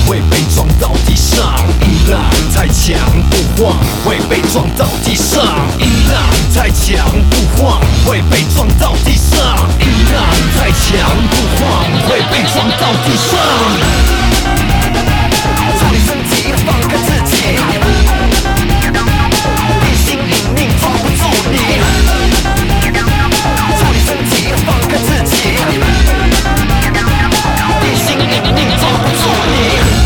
会被撞到地上。音浪太强不晃，会被撞到地上。音浪太强不晃，会被撞到地上。音浪太强不晃，会被撞到地上。